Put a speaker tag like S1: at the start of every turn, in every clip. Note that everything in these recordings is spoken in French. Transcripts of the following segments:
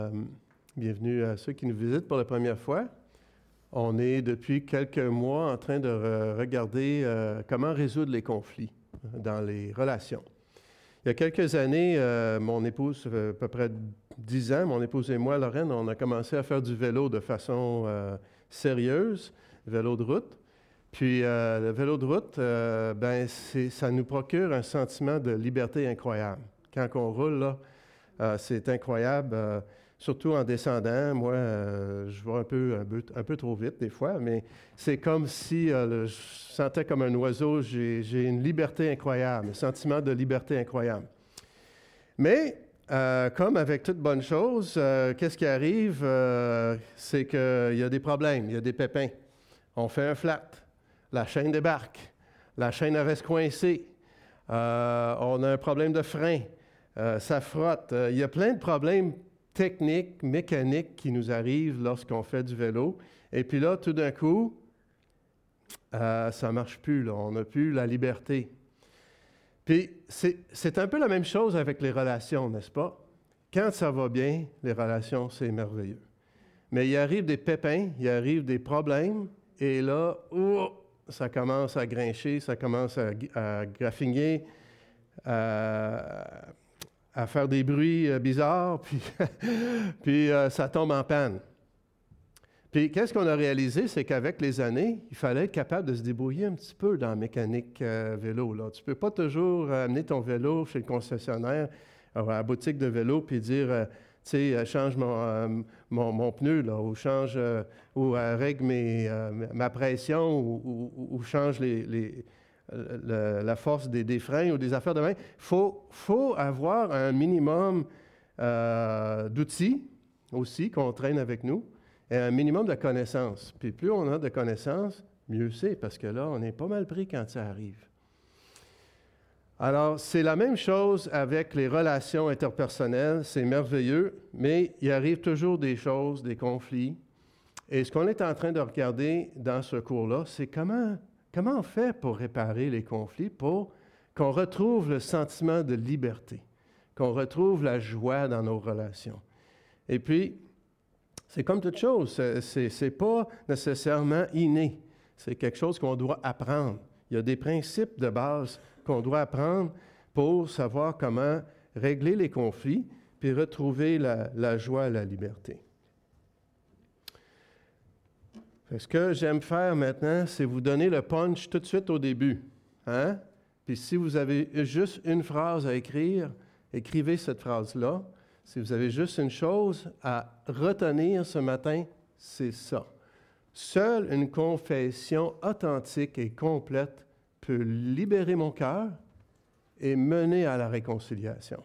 S1: Bienvenue à ceux qui nous visitent pour la première fois. On est depuis quelques mois en train de regarder comment résoudre les conflits dans les relations. Il y a quelques années, mon épouse, à peu près 10 ans, mon épouse et moi, Lorraine, on a commencé à faire du vélo de façon sérieuse, vélo de route. Puis le vélo de route, ça nous procure un sentiment de liberté incroyable. Quand on roule, là, c'est incroyable. Surtout en descendant, moi, je vais un peu trop vite des fois, mais c'est comme si je sentais comme un oiseau, j'ai une liberté incroyable, un sentiment de liberté incroyable. Mais, comme avec toute bonne chose, qu'est-ce qui arrive? C'est qu'il y a des problèmes, il y a des pépins. On fait un flat, la chaîne débarque, la chaîne reste coincée, on a un problème de frein, ça frotte, il y a plein de problèmes techniques, mécaniques qui nous arrivent lorsqu'on fait du vélo. Et puis là, tout d'un coup, ça ne marche plus, là. On n'a plus la liberté. Puis, c'est un peu la même chose avec les relations, n'est-ce pas? Quand ça va bien, les relations, c'est merveilleux. Mais il arrive des pépins, il arrive des problèmes, et là, ça commence à grincher, ça commence à graffiner, à faire des bruits bizarres, puis ça tombe en panne. Puis qu'est-ce qu'on a réalisé, c'est qu'avec les années, il fallait être capable de se débrouiller un petit peu dans la mécanique vélo. Là. Tu ne peux pas toujours amener ton vélo chez le concessionnaire, à la boutique de vélo, puis dire, tu sais, change mon pneu, là, ou change, ou règle ma pression, ou change la force des freins ou des affaires de main. Il faut avoir un minimum d'outils aussi qu'on traîne avec nous et un minimum de connaissances. Puis plus on a de connaissances, mieux c'est, parce que là, on est pas mal pris quand ça arrive. Alors, c'est la même chose avec les relations interpersonnelles. C'est merveilleux, mais il arrive toujours des choses, des conflits. Et ce qu'on est en train de regarder dans ce cours-là, c'est comment on fait pour réparer les conflits, pour qu'on retrouve le sentiment de liberté, qu'on retrouve la joie dans nos relations. Et puis, c'est comme toute chose, c'est pas nécessairement inné, c'est quelque chose qu'on doit apprendre. Il y a des principes de base qu'on doit apprendre pour savoir comment régler les conflits, puis retrouver la joie et la liberté. Ce que j'aime faire maintenant, c'est vous donner le punch tout de suite au début. Hein? Puis si vous avez juste une phrase à écrire, écrivez cette phrase-là. Si vous avez juste une chose à retenir ce matin, c'est ça. Seule une confession authentique et complète peut libérer mon cœur et mener à la réconciliation.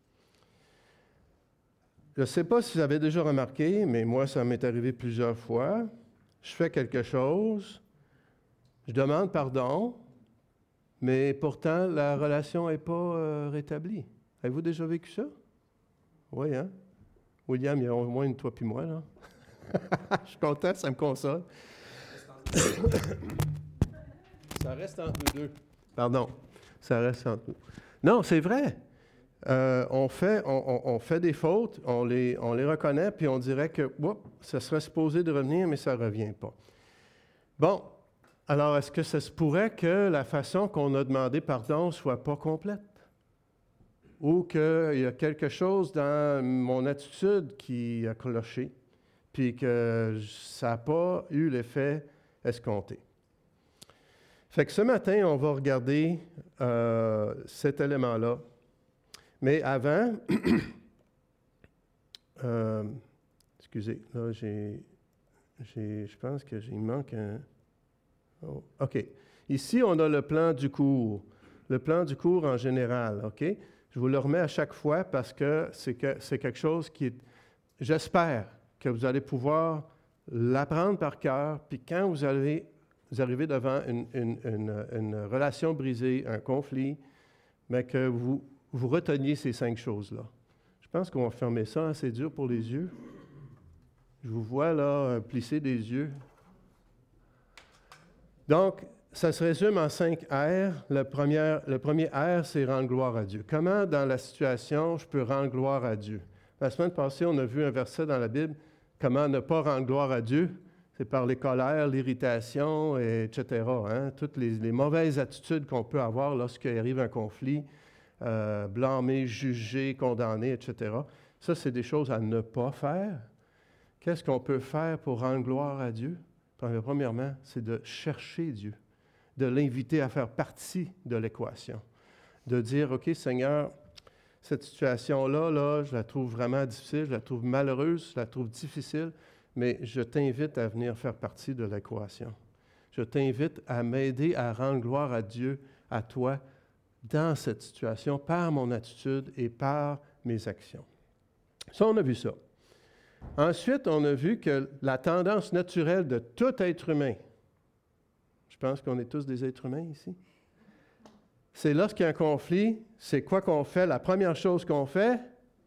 S1: Je ne sais pas si vous avez déjà remarqué, mais moi, ça m'est arrivé plusieurs fois. Je fais quelque chose, je demande pardon, mais pourtant, la relation n'est pas rétablie. Avez-vous déjà vécu ça? Oui, hein? William, il y a au moins une toi puis moi, là. Je suis content, ça me console. Ça reste entre nous deux. Pardon, ça reste entre nous. Non, c'est vrai. On fait des fautes, on les reconnaît, puis on dirait que ça serait supposé de revenir, mais ça ne revient pas. Bon, alors est-ce que ça se pourrait que la façon qu'on a demandé pardon ne soit pas complète? Ou qu'il y a quelque chose dans mon attitude qui a cloché, puis que ça n'a pas eu l'effet escompté? Fait que ce matin, on va regarder cet élément-là. Mais avant, excusez, là, je pense qu'il manque un... Oh, OK. Ici, on a le plan du cours. Le plan du cours en général, OK? Je vous le remets à chaque fois parce que c'est quelque chose qui est... J'espère que vous allez pouvoir l'apprendre par cœur, puis quand vous arrivez devant une relation brisée, un conflit, mais que vous reteniez ces 5 choses-là. Je pense qu'on va fermer ça, hein, c'est dur pour les yeux. Je vous vois là plisser des yeux. Donc, ça se résume en 5 R. Le premier R, c'est rendre gloire à Dieu. Comment, dans la situation, je peux rendre gloire à Dieu? La semaine passée, on a vu un verset dans la Bible, comment ne pas rendre gloire à Dieu. C'est par les colères, l'irritation, etc. Hein? Toutes les mauvaises attitudes qu'on peut avoir lorsqu'il arrive un conflit, blâmer, juger, condamner, etc. Ça, c'est des choses à ne pas faire. Qu'est-ce qu'on peut faire pour rendre gloire à Dieu? Premièrement, c'est de chercher Dieu, de l'inviter à faire partie de l'équation, de dire, OK, Seigneur, cette situation-là, là, je la trouve vraiment difficile, je la trouve malheureuse, je la trouve difficile, mais je t'invite à venir faire partie de l'équation. Je t'invite à m'aider à rendre gloire à Dieu, à toi, dans cette situation, par mon attitude et par mes actions. Ça, on a vu ça. Ensuite, on a vu que la tendance naturelle de tout être humain, je pense qu'on est tous des êtres humains ici, c'est lorsqu'il y a un conflit, c'est quoi qu'on fait? La première chose qu'on fait,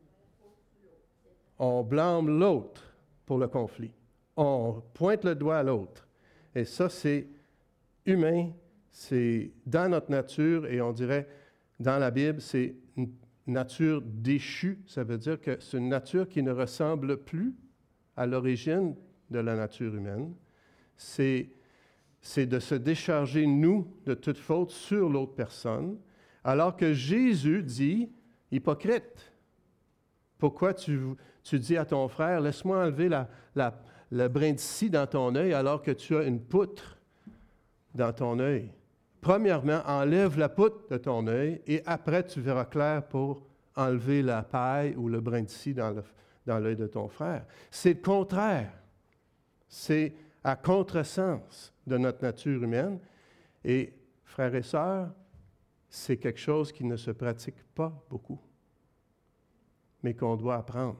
S1: on blâme l'autre pour le conflit. On pointe le doigt à l'autre. Et ça, c'est humain, c'est dans notre nature, et on dirait, dans la Bible, c'est une nature déchue. Ça veut dire que c'est une nature qui ne ressemble plus à l'origine de la nature humaine. C'est de se décharger, nous, de toute faute sur l'autre personne, alors que Jésus dit, « Hypocrite, pourquoi tu dis à ton frère, laisse-moi enlever le brin de scie dans ton œil alors que tu as une poutre dans ton œil? Premièrement, enlève la poutre de ton œil et après tu verras clair pour enlever la paille ou le brin de scie dans l'œil de ton frère. » C'est le contraire. C'est à contresens de notre nature humaine. Et frères et sœurs, c'est quelque chose qui ne se pratique pas beaucoup, mais qu'on doit apprendre.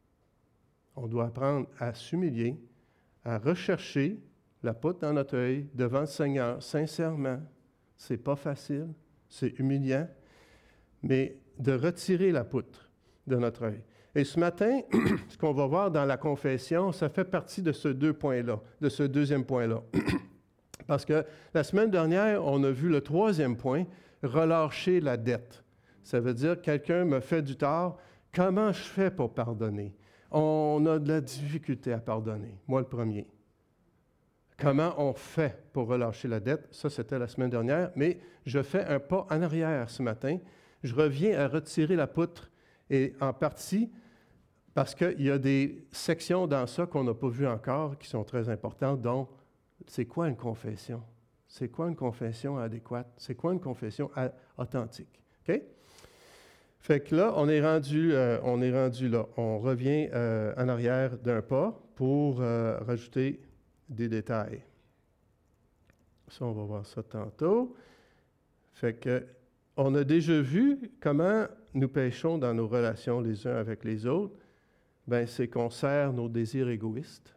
S1: On doit apprendre à s'humilier, à rechercher la poutre dans notre œil devant le Seigneur, sincèrement. C'est pas facile, c'est humiliant, mais de retirer la poutre de notre œil. Et ce matin, ce qu'on va voir dans la confession, ça fait partie de ce deuxième point-là. Parce que la semaine dernière, on a vu le troisième point, relâcher la dette. Ça veut dire, quelqu'un me fait du tort, comment je fais pour pardonner? On a de la difficulté à pardonner, moi le premier. Comment on fait pour relâcher la dette? Ça, c'était la semaine dernière, mais je fais un pas en arrière ce matin. Je reviens à retirer la poutre, et en partie, parce qu'il y a des sections dans ça qu'on n'a pas vues encore, qui sont très importantes, dont c'est quoi une confession? C'est quoi une confession adéquate? C'est quoi une confession authentique? OK? Fait que là, on est rendu là. On revient en arrière d'un pas pour rajouter des détails. Ça, on va voir ça tantôt. Fait que, on a déjà vu comment nous péchons dans nos relations les uns avec les autres. Bien, c'est qu'on sert nos désirs égoïstes.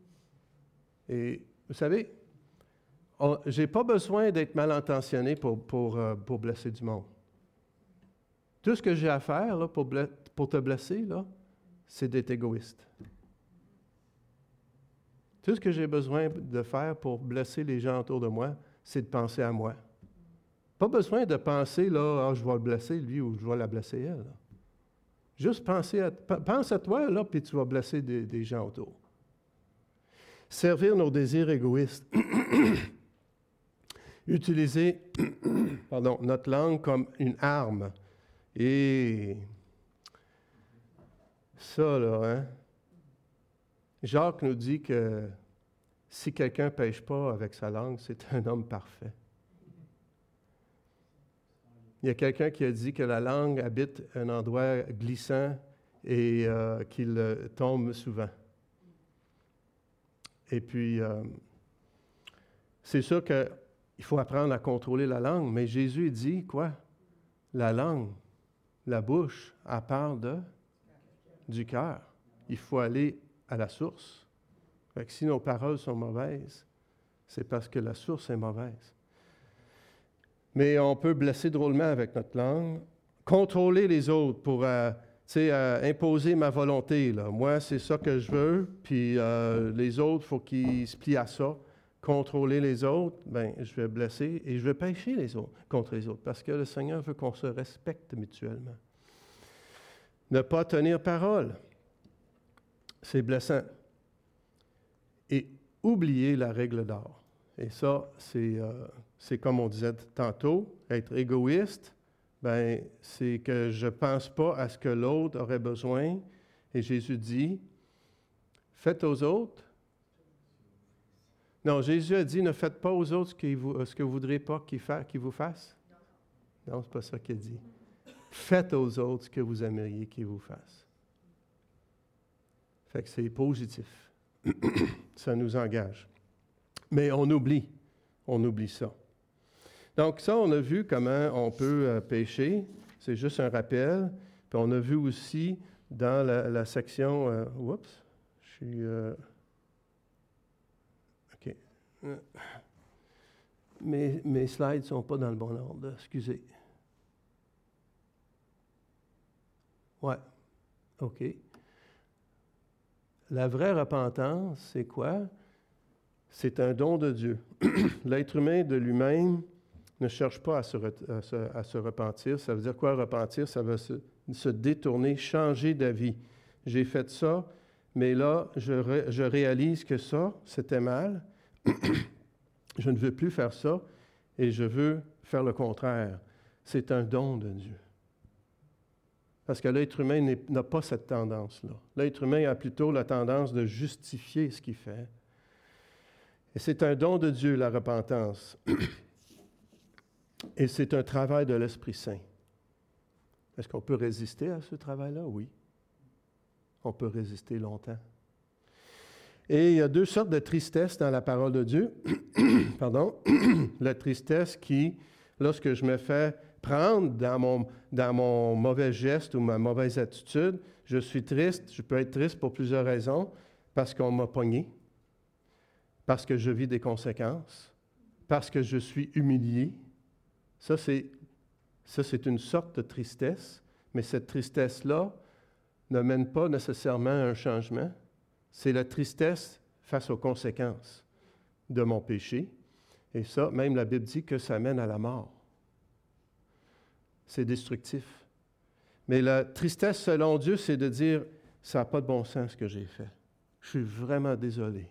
S1: Et vous savez, je n'ai pas besoin d'être mal intentionné pour blesser du monde. Tout ce que j'ai à faire là, pour te blesser, là, c'est d'être égoïste. Tout ce que j'ai besoin de faire pour blesser les gens autour de moi, c'est de penser à moi. Pas besoin de penser, là, je vais le blesser, lui, ou je vais la blesser, elle. Là. Juste pense à toi, là, puis tu vas blesser des gens autour. Servir nos désirs égoïstes. Utiliser notre langue comme une arme. Et ça, là, hein? Jacques nous dit que si quelqu'un ne pêche pas avec sa langue, c'est un homme parfait. Il y a quelqu'un qui a dit que la langue habite un endroit glissant et qu'il tombe souvent. Et puis, c'est sûr qu'il faut apprendre à contrôler la langue, mais Jésus dit quoi? La langue, la bouche, elle parle du cœur. Il faut aller à la source. Fait que si nos paroles sont mauvaises, c'est parce que la source est mauvaise. Mais on peut blesser drôlement avec notre langue, contrôler les autres pour imposer ma volonté. Là. Moi, c'est ça que je veux, puis les autres, il faut qu'ils se plient à ça. Contrôler les autres, bien, je vais blesser et je vais pécher contre les autres, parce que le Seigneur veut qu'on se respecte mutuellement. Ne pas tenir parole, c'est blessant. Et oublier la règle d'or. Et ça, c'est comme on disait tantôt, être égoïste, ben, c'est que je ne pense pas à ce que l'autre aurait besoin. Et Jésus dit, faites aux autres. Non, Jésus a dit, ne faites pas aux autres ce que vous ne voudrez pas qu'ils vous fassent. Non, c'est pas ça qu'il dit. Faites aux autres ce que vous aimeriez qu'ils vous fassent. Fait que c'est positif. Ça nous engage. Mais on oublie ça. Donc ça, on a vu comment on peut pécher. C'est juste un rappel. Puis on a vu aussi dans la section... oups, je suis... OK. Mes slides ne sont pas dans le bon ordre. Excusez. Ouais. OK. La vraie repentance, c'est quoi? C'est un don de Dieu. L'être humain de lui-même ne cherche pas à se repentir. Ça veut dire quoi, repentir? Ça veut se détourner, changer d'avis. J'ai fait ça, mais là, je réalise que ça, c'était mal. Je ne veux plus faire ça et je veux faire le contraire. C'est un don de Dieu. Parce que l'être humain n'a pas cette tendance-là. L'être humain a plutôt la tendance de justifier ce qu'il fait. Et c'est un don de Dieu, la repentance. Et c'est un travail de l'Esprit Saint. Est-ce qu'on peut résister à ce travail-là? Oui. On peut résister longtemps. Et il y a deux sortes de tristesse dans la parole de Dieu. Pardon. La tristesse qui, lorsque je me fais prendre dans mon mauvais geste ou ma mauvaise attitude, je suis triste. Je peux être triste pour plusieurs raisons. Parce qu'on m'a pogné. Parce que je vis des conséquences. Parce que je suis humilié. Ça, c'est une sorte de tristesse. Mais cette tristesse-là ne mène pas nécessairement à un changement. C'est la tristesse face aux conséquences de mon péché. Et ça, même la Bible dit que ça mène à la mort. C'est destructif. Mais la tristesse selon Dieu, c'est de dire, ça n'a pas de bon sens ce que j'ai fait. Je suis vraiment désolé.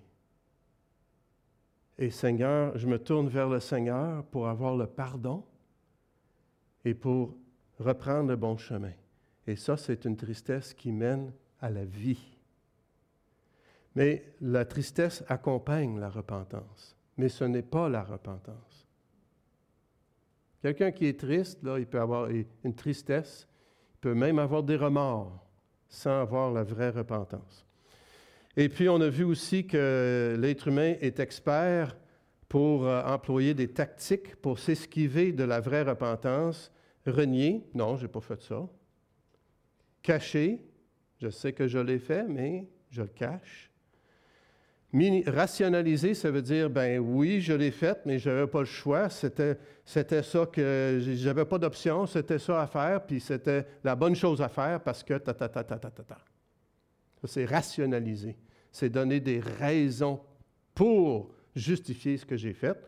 S1: Et Seigneur, je me tourne vers le Seigneur pour avoir le pardon et pour reprendre le bon chemin. Et ça, c'est une tristesse qui mène à la vie. Mais la tristesse accompagne la repentance. Mais ce n'est pas la repentance. Quelqu'un qui est triste, là, il peut avoir une tristesse, il peut même avoir des remords sans avoir la vraie repentance. Et puis, on a vu aussi que l'être humain est expert pour employer des tactiques pour s'esquiver de la vraie repentance. Renier, non, je n'ai pas fait ça. Cacher, je sais que je l'ai fait, mais je le cache. Rationaliser, ça veut dire, ben oui, je l'ai fait, mais je n'avais pas le choix. C'était ça que j'avais pas d'option, c'était ça à faire, puis c'était la bonne chose à faire parce que Ça, c'est rationaliser. C'est donner des raisons pour justifier ce que j'ai fait.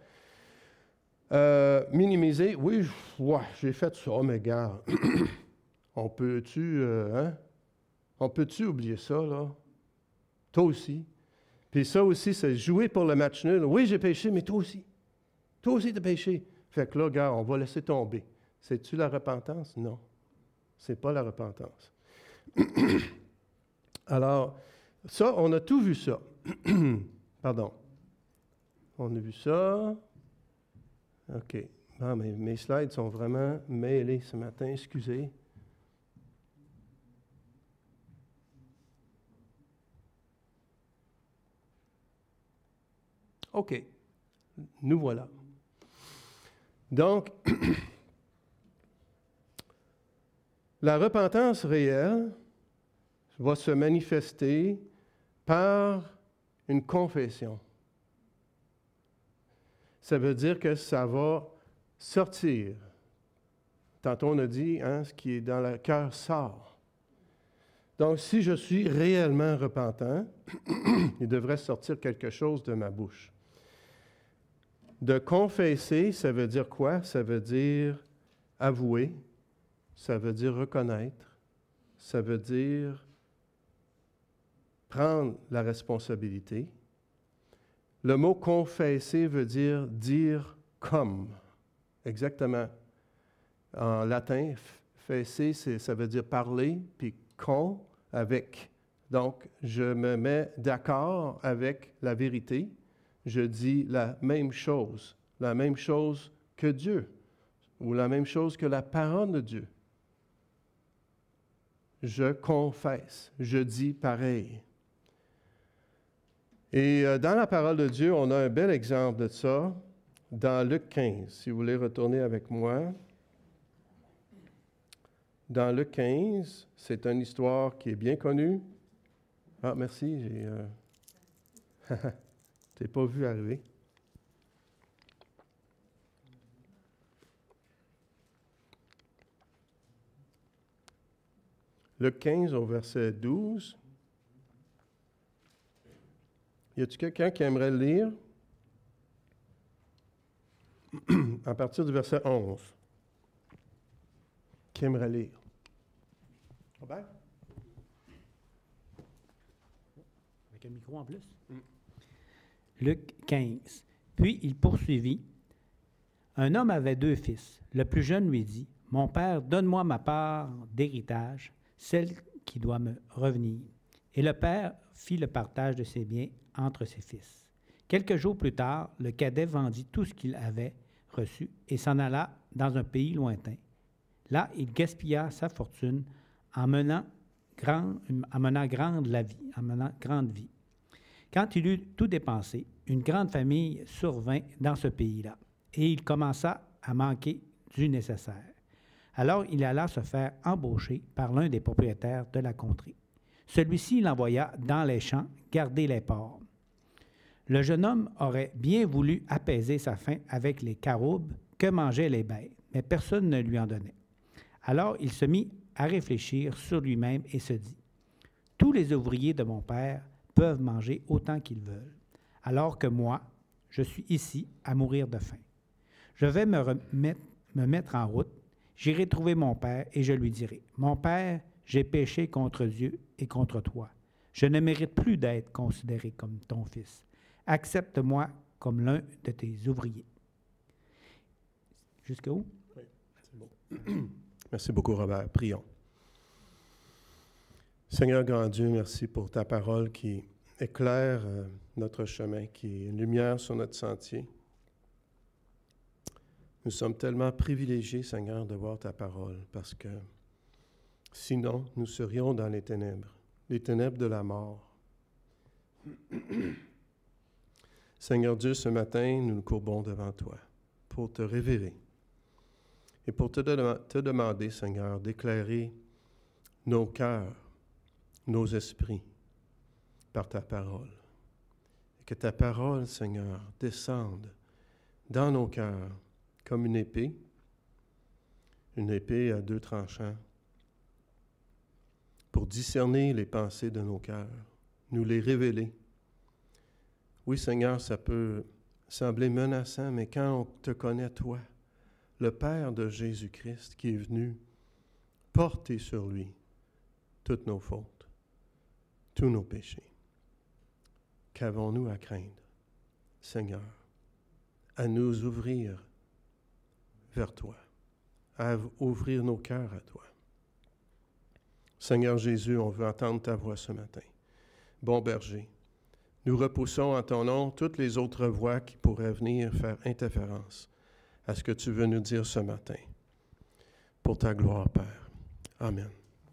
S1: Minimiser, oui, j'ai fait ça, mais gars, on peut-tu oublier ça, là? Toi aussi. Puis ça aussi, c'est jouer pour le match nul. Oui, j'ai péché, mais toi aussi. Toi aussi, tu as péché. Fait que là, gars, on va laisser tomber. C'est-tu la repentance? Non. C'est pas la repentance. Alors, ça, on a tout vu ça. Pardon. On a vu ça. OK. Ah, mais mes slides sont vraiment mêlés ce matin, excusez. OK. Nous voilà. Donc, la repentance réelle va se manifester par une confession. Ça veut dire que ça va sortir. Tantôt, on a dit, ce qui est dans le cœur sort. Donc, si je suis réellement repentant, il devrait sortir quelque chose de ma bouche. De confesser, ça veut dire quoi? Ça veut dire avouer, ça veut dire reconnaître, ça veut dire prendre la responsabilité. Le mot confesser veut dire comme. Exactement. En latin, fesser, ça veut dire parler, puis con, avec. Donc, je me mets d'accord avec la vérité. Je dis la même chose que Dieu, ou la même chose que la parole de Dieu. Je confesse, je dis pareil. Et dans la parole de Dieu, on a un bel exemple de ça dans Luc 15. Si vous voulez retourner avec moi. Dans Luc 15, c'est une histoire qui est bien connue. Ah, merci, je t'ai pas vu arriver. Luc 15 au verset 12. Y a-t-il quelqu'un qui aimerait le lire? À partir du verset 11. Qui aimerait lire? Robert?
S2: Avec un micro en plus. Luc 15. Puis il poursuivit. Un homme avait 2 fils. Le plus jeune lui dit, « Mon père, donne-moi ma part d'héritage, celle qui doit me revenir. » Et le père fit le partage de ses biens entre ses fils. Quelques jours plus tard, le cadet vendit tout ce qu'il avait reçu et s'en alla dans un pays lointain. Là, il gaspilla sa fortune en menant grande vie. Quand il eut tout dépensé, une grande famille survint dans ce pays-là, et il commença à manquer du nécessaire. Alors il alla se faire embaucher par l'un des propriétaires de la contrée. Celui-ci l'envoya dans les champs garder les porcs. Le jeune homme aurait bien voulu apaiser sa faim avec les caroubes que mangeaient les bêtes, mais personne ne lui en donnait. Alors il se mit à réfléchir sur lui-même et se dit, « Tous les ouvriers de mon père peuvent manger autant qu'ils veulent, alors que moi, je suis ici à mourir de faim. Je vais me mettre en route, j'irai trouver mon père et je lui dirai, « Mon père, j'ai péché contre Dieu et contre toi. Je ne mérite plus d'être considéré comme ton fils. Accepte-moi comme l'un de tes ouvriers. » Jusqu'où?
S1: Oui, c'est bon. Merci beaucoup, Robert. Prions. Seigneur grand Dieu, merci pour ta parole qui éclaire notre chemin, qui est une lumière sur notre sentier. Nous sommes tellement privilégiés, Seigneur, de voir ta parole, parce que sinon, nous serions dans les ténèbres de la mort. Seigneur Dieu, ce matin, nous nous courbons devant toi pour te révérer et pour te demander, Seigneur, d'éclairer nos cœurs, nos esprits par ta parole. Et que ta parole, Seigneur, descende dans nos cœurs comme une épée à 2 tranchants, pour discerner les pensées de nos cœurs, nous les révéler. Oui, Seigneur, ça peut sembler menaçant, mais quand on te connaît, toi, le Père de Jésus-Christ qui est venu porter sur lui toutes nos fautes, tous nos péchés, qu'avons-nous à craindre, Seigneur, à nous ouvrir vers toi, à ouvrir nos cœurs à toi. Seigneur Jésus, on veut entendre ta voix ce matin. Bon berger, nous repoussons en ton nom toutes les autres voix qui pourraient venir faire interférence à ce que tu veux nous dire ce matin. Pour ta gloire, Père. Amen.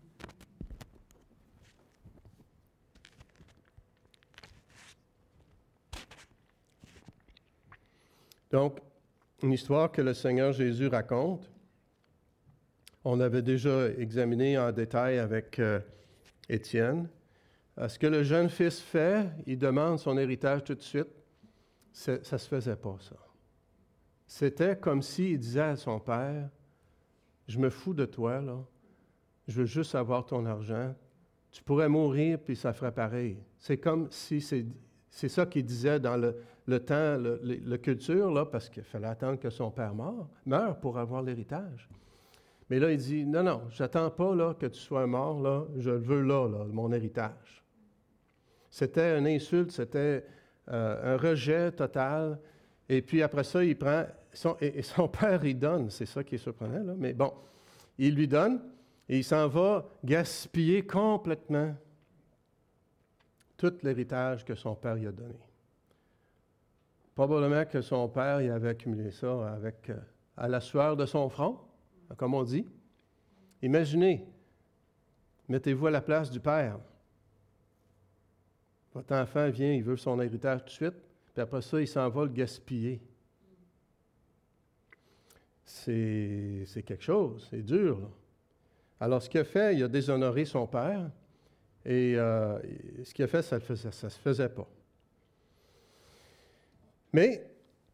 S1: Donc, une histoire que le Seigneur Jésus raconte. On avait déjà examiné en détail avec Étienne. Ce que le jeune fils fait, il demande son héritage tout de suite. Ça ne se faisait pas, ça. C'était comme s'il disait à son père, « Je me fous de toi, là. Je veux juste avoir ton argent. Tu pourrais mourir, puis ça ferait pareil. » C'est comme si c'est ça qu'il disait dans le temps, le culture, là, parce qu'il fallait attendre que son père meure pour avoir l'héritage. Mais là, il dit, non, non, j'attends pas là, que tu sois mort, là, je le veux là, mon héritage. C'était une insulte, c'était un rejet total. Et puis après ça, il prend, et son père, il donne, c'est ça qui est surprenant, là, mais bon, il lui donne, et il s'en va gaspiller complètement tout l'héritage que son père lui a donné. Probablement que son père, il avait accumulé ça avec, à la sueur de son front, comme on dit. Imaginez, mettez-vous à la place du père. Votre enfant vient, il veut son héritage tout de suite, puis après ça, il s'en va le gaspiller. C'est quelque chose, c'est dur, là. Alors, ce qu'il a fait, il a déshonoré son père, et ce qu'il a fait, ça se faisait pas. Mais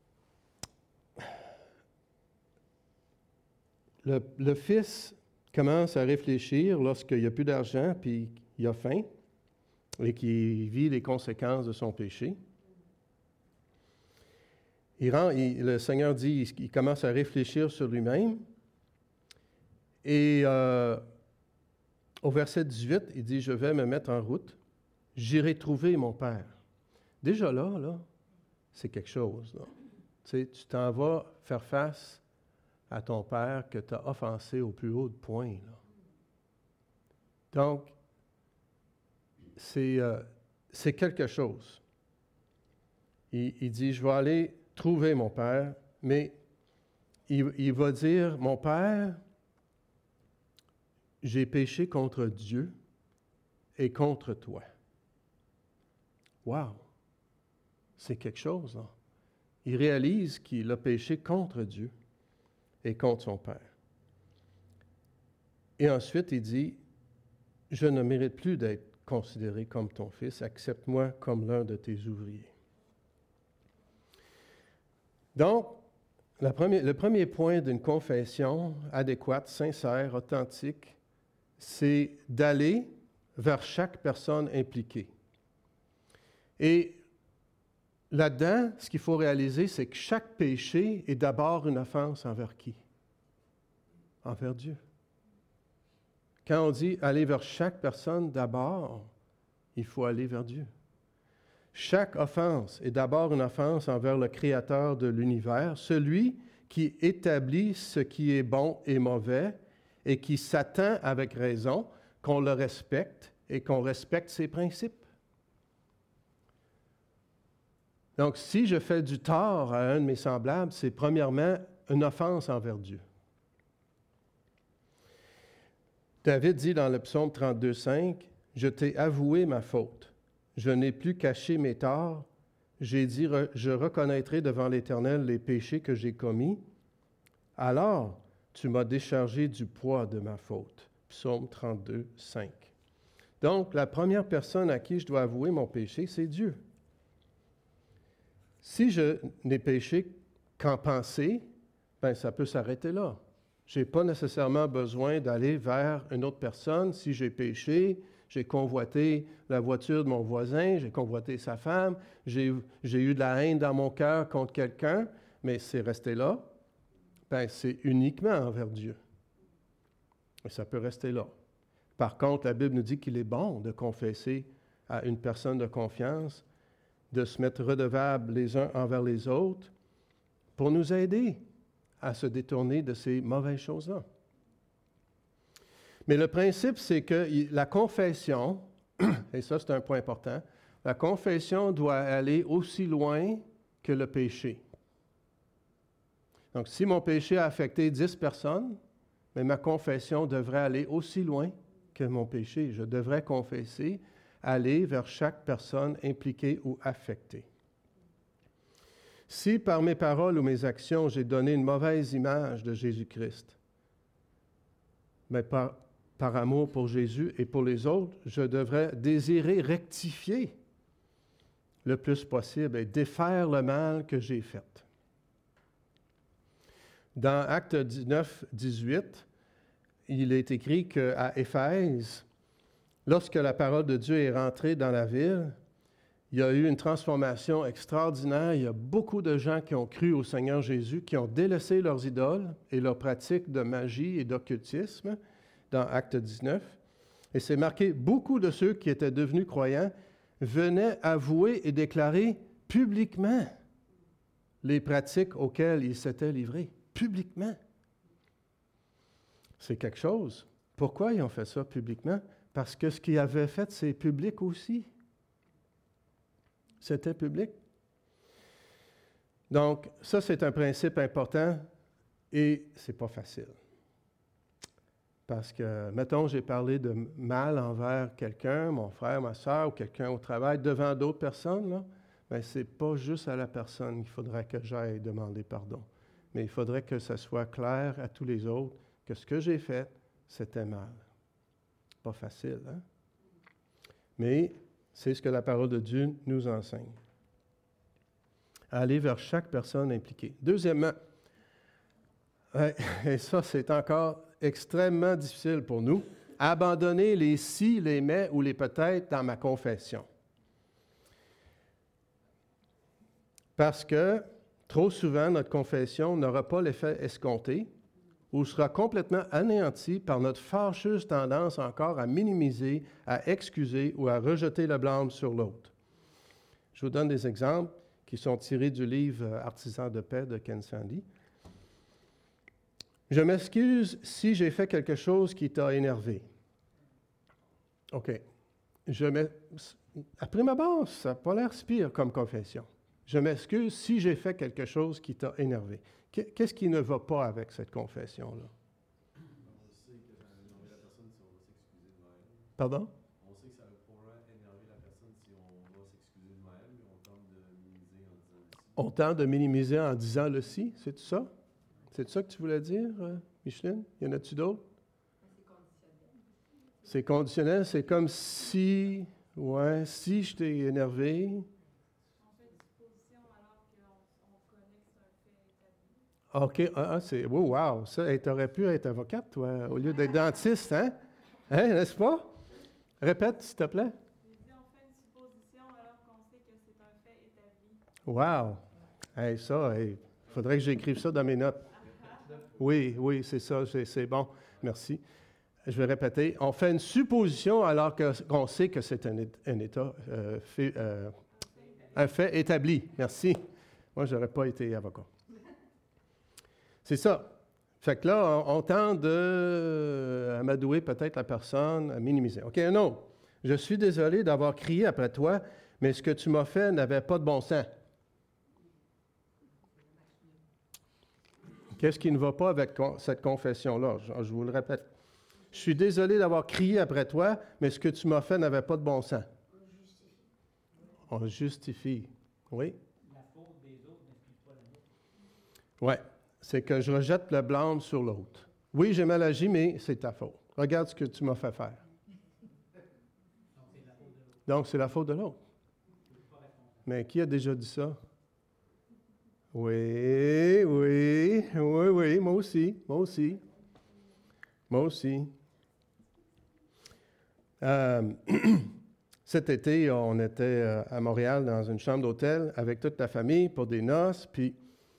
S1: le fils commence à réfléchir lorsqu'il n'y a plus d'argent, puis il a faim, et qu'il vit les conséquences de son péché. Le Seigneur dit, il commence à réfléchir sur lui-même. Et au verset 18, il dit, « Je vais me mettre en route, j'irai trouver mon Père. » Déjà là, c'est quelque chose, là. Tu sais, tu t'en vas faire face à ton Père que tu as offensé au plus haut point, là. Donc, c'est quelque chose. Il dit, « Je vais aller trouver mon Père, mais il va dire, « Mon Père, j'ai péché contre Dieu et contre toi. » Wow! C'est quelque chose, là. Il réalise qu'il a péché contre Dieu et contre son Père. Et ensuite, il dit, « Je ne mérite plus d'être considéré comme ton fils, accepte-moi comme l'un de tes ouvriers. » Donc, le premier point d'une confession adéquate, sincère, authentique, c'est d'aller vers chaque personne impliquée. Et là-dedans, ce qu'il faut réaliser, c'est que chaque péché est d'abord une offense envers qui? Envers Dieu. Quand on dit aller vers chaque personne, d'abord, il faut aller vers Dieu. Chaque offense est d'abord une offense envers le Créateur de l'univers, celui qui établit ce qui est bon et mauvais et qui s'attend avec raison qu'on le respecte et qu'on respecte ses principes. Donc, si je fais du tort à un de mes semblables, c'est premièrement une offense envers Dieu. David dit dans le psaume 32,5, « Je t'ai avoué ma faute. Je n'ai plus caché mes torts. J'ai dit, je reconnaîtrai devant l'Éternel les péchés que j'ai commis. Alors, tu m'as déchargé du poids de ma faute. » Psaume 32,5. Donc, la première personne à qui je dois avouer mon péché, c'est Dieu. Si je n'ai péché qu'en pensée, bien, ça peut s'arrêter là. Je n'ai pas nécessairement besoin d'aller vers une autre personne. Si j'ai péché, j'ai convoité la voiture de mon voisin, j'ai convoité sa femme, j'ai eu de la haine dans mon cœur contre quelqu'un, mais c'est resté là, bien, c'est uniquement envers Dieu. Et ça peut rester là. Par contre, la Bible nous dit qu'il est bon de confesser à une personne de confiance, de se mettre redevables les uns envers les autres pour nous aider à se détourner de ces mauvaises choses-là. Mais le principe, c'est que la confession, et ça c'est un point important, la confession doit aller aussi loin que le péché. Donc si mon péché a affecté 10 personnes, mais ma confession devrait aller aussi loin que mon péché. Je devrais confesser, aller vers chaque personne impliquée ou affectée. Si par mes paroles ou mes actions, j'ai donné une mauvaise image de Jésus-Christ, mais par amour pour Jésus et pour les autres, je devrais désirer rectifier le plus possible et défaire le mal que j'ai fait. Dans Actes 19, 18, il est écrit qu'à Éphèse, lorsque la parole de Dieu est rentrée dans la ville, il y a eu une transformation extraordinaire. Il y a beaucoup de gens qui ont cru au Seigneur Jésus, qui ont délaissé leurs idoles et leurs pratiques de magie et d'occultisme dans Acte 19. Et c'est marqué, beaucoup de ceux qui étaient devenus croyants venaient avouer et déclarer publiquement les pratiques auxquelles ils s'étaient livrés. Publiquement. C'est quelque chose. Pourquoi ils ont fait ça publiquement? Parce que ce qu'ils avaient fait, c'est public aussi. C'était public. Donc, ça, c'est un principe important et c'est pas facile. Parce que, mettons, j'ai parlé de mal envers quelqu'un, mon frère, ma soeur, ou quelqu'un au travail, devant d'autres personnes, là, bien, ce n'est pas juste à la personne qu'il faudrait que j'aille demander pardon. Mais il faudrait que ce soit clair à tous les autres que ce que j'ai fait, c'était mal. Pas facile, hein? Mais c'est ce que la parole de Dieu nous enseigne. Aller vers chaque personne impliquée. Deuxièmement, et ça, c'est encore extrêmement difficile pour nous, abandonner les si, les mais ou les peut-être dans ma confession. Parce que trop souvent, notre confession n'aura pas l'effet escompté ou sera complètement anéantie par notre fâcheuse tendance encore à minimiser, à excuser ou à rejeter le blâme sur l'autre. Je vous donne des exemples qui sont tirés du livre Artisans de paix de Ken Sande. Je m'excuse si j'ai fait quelque chose qui t'a énervé. OK. À prime abord, ça n'a pas l'air pire comme confession. Je m'excuse si j'ai fait quelque chose qui t'a énervé. Qu'est-ce qui ne va pas avec cette confession-là?
S3: On sait que ça a énervé la personne si on va s'excuser de même.
S1: Pardon?
S3: On sait que ça va probablement énerver la personne si on va s'excuser de même, mais on tente de minimiser en disant le si.
S1: On tente de minimiser en disant le si, c'est ça? C'est ça que tu voulais dire, Micheline? Y en a-tu d'autres? C'est conditionnel, c'est comme si, ouais, si je t'ai énervé. OK, c'est... Oh, wow! Ça, tu aurais pu être avocate, toi, au lieu d'être dentiste, hein? Hein, n'est-ce pas? Répète, s'il te plaît.
S4: On fait une supposition alors qu'on sait que c'est un fait établi.
S1: Wow! Hey, ça, il faudrait que j'écrive ça dans mes notes. Oui, c'est ça, c'est bon. Merci. Je vais répéter. On fait une supposition alors qu'on sait que c'est un fait établi. Merci. Moi, je n'aurais pas été avocat. C'est ça. Fait que là, on tente d'amadouer peut-être la personne, à minimiser. OK, un autre. Je suis désolé d'avoir crié après toi, mais ce que tu m'as fait n'avait pas de bon sens. Qu'est-ce qui ne va pas avec cette confession-là? Je vous le répète. Je suis désolé d'avoir crié après toi, mais ce que tu m'as fait n'avait pas de bon sens. On justifie. Oui?
S2: La faute des autres n'excuse pas la nôtre.
S1: Oui. C'est que je rejette le blâme sur l'autre. Oui, j'ai mal agi, mais c'est ta faute. Regarde ce que tu m'as fait faire. Donc, c'est la faute de l'autre. Mais qui a déjà dit ça? Oui, moi aussi. Cet été, on était à Montréal dans une chambre d'hôtel avec toute la famille pour des noces, puis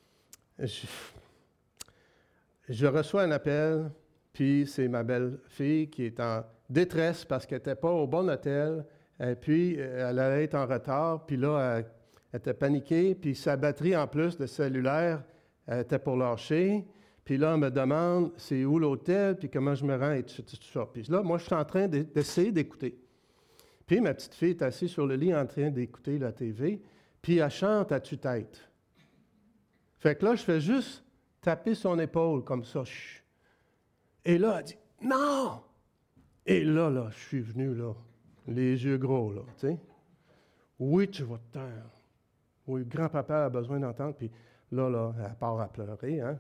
S1: je reçois un appel, puis c'est ma belle-fille qui est en détresse parce qu'elle n'était pas au bon hôtel, et puis elle allait être en retard, puis là, elle était paniquée, puis sa batterie en plus de cellulaire était pour lâcher. Puis là, on me demande c'est où l'hôtel, puis comment je me rends, et tout ça. Puis là, moi, je suis en train d'essayer d'écouter. Puis ma petite fille est assise sur le lit en train d'écouter la TV, puis elle chante à tue-tête. Fait que là, je fais juste taper son épaule comme ça. Chut. Et là, elle dit « Non! » Et là, je suis venu, là, les yeux gros, là, tu sais. Oui, tu vas te taire. Oui, grand-papa a besoin d'entendre, puis là, elle part à pleurer, hein.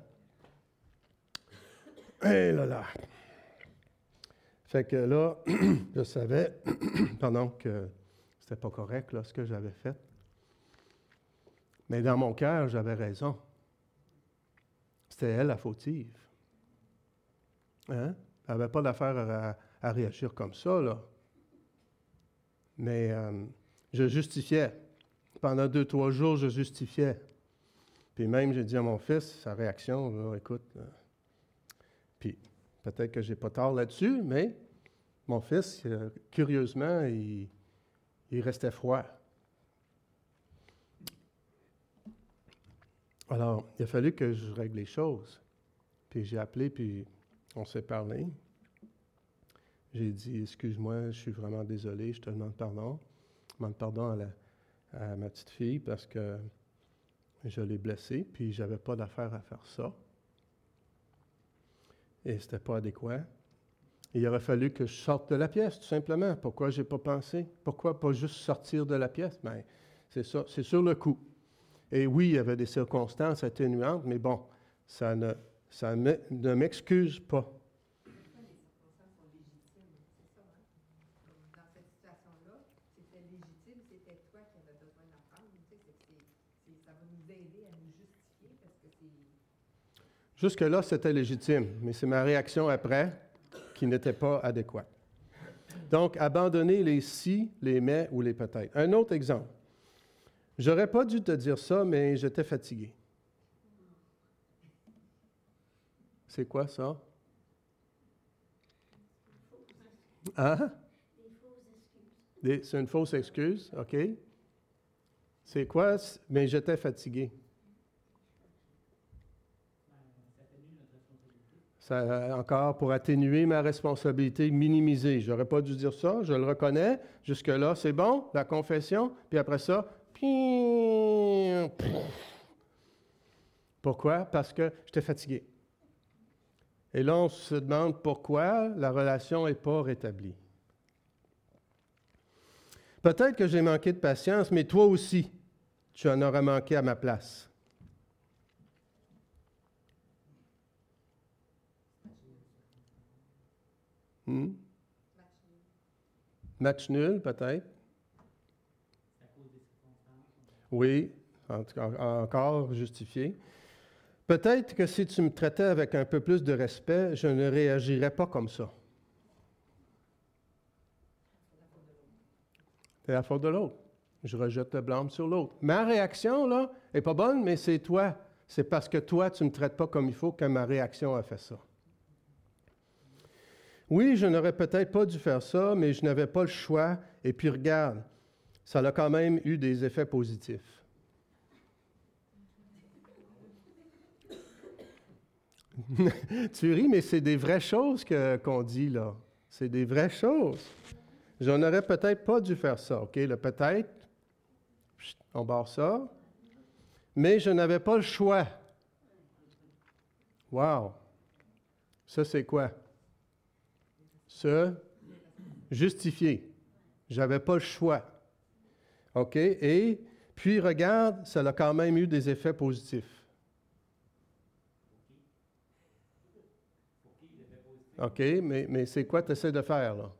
S1: Et là. Fait que là, je savais, que c'était pas correct, là, ce que j'avais fait. Mais dans mon cœur, j'avais raison. C'était elle la fautive. Hein? Elle n'avait pas d'affaire à réagir comme ça, là. Mais je justifiais. Pendant 2-3 jours, je justifiais. Puis même, j'ai dit à mon fils, sa réaction, là, écoute, puis peut-être que j'ai pas tort là-dessus, mais mon fils, curieusement, il restait froid. Alors, il a fallu que je règle les choses. Puis j'ai appelé, puis on s'est parlé. J'ai dit, excuse-moi, je suis vraiment désolé, je te demande pardon. Je demande pardon à ma petite fille parce que je l'ai blessée, puis je n'avais pas d'affaire à faire ça. Et ce n'était pas adéquat. Il aurait fallu que je sorte de la pièce, tout simplement. Pourquoi je n'ai pas pensé? Pourquoi pas juste sortir de la pièce? Bien, c'est ça, c'est sur le coup. Et oui, il y avait des circonstances atténuantes, mais bon, ça ne m'excuse pas.
S5: Les circonstances sont légitimes, c'est ça, hein? Dans cette situation-là, c'était légitime, c'était toi qui avais besoin d'apprendre. Tu sais, ça va nous aider à nous justifier parce que c'est...
S1: Jusque-là, c'était légitime, mais c'est ma réaction après qui n'était pas adéquate. Donc, abandonner les si, les mais ou les peut-être. Un autre exemple. J'aurais pas dû te dire ça, mais j'étais fatigué. C'est quoi ça? Hein? C'est une fausse excuse, OK. C'est quoi? Mais j'étais fatigué. Ça, encore pour atténuer ma responsabilité, minimiser. Je n'aurais pas dû dire ça, je le reconnais. Jusque-là, c'est bon, la confession. Puis après ça, pourquoi? Parce que j'étais fatigué. Et là, on se demande pourquoi la relation n'est pas rétablie. Peut-être que j'ai manqué de patience, mais toi aussi, tu en aurais manqué à ma place. Match nul, peut-être. Oui, en tout cas, encore justifié. Peut-être que si tu me traitais avec un peu plus de respect, je ne réagirais pas comme ça. C'est la faute de l'autre. Je rejette le blâme sur l'autre. Ma réaction, là, n'est pas bonne, mais c'est toi. C'est parce que toi, tu ne me traites pas comme il faut que ma réaction a fait ça. Oui, je n'aurais peut-être pas dû faire ça, mais je n'avais pas le choix. Et puis regarde, ça a quand même eu des effets positifs. Tu ris, mais c'est des vraies choses qu'on dit là. C'est des vraies choses. Je n'aurais peut-être pas dû faire ça, OK? Le peut-être, on barre ça. Mais je n'avais pas le choix. Wow! Ça, c'est quoi? Se justifier. J'avais pas le choix. OK? Et puis, regarde, ça a quand même eu des effets positifs. OK, mais c'est quoi tu essaies de faire, là?